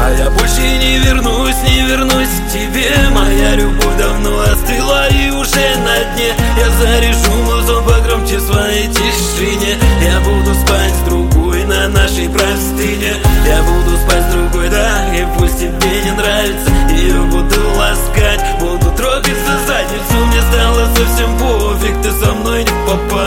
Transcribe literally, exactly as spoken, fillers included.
А я больше не вернусь, не вернусь к тебе. Моя любовь давно остыла и уже на дне. Я заряжу музон погромче в своей тишине. Я буду спать с другой на нашей простыне. Я буду спать с другой, да, и пусть тебе не нравится. Ее буду ласкать, буду трогать за задницу. Мне стало совсем пофиг, ты со мной не попал.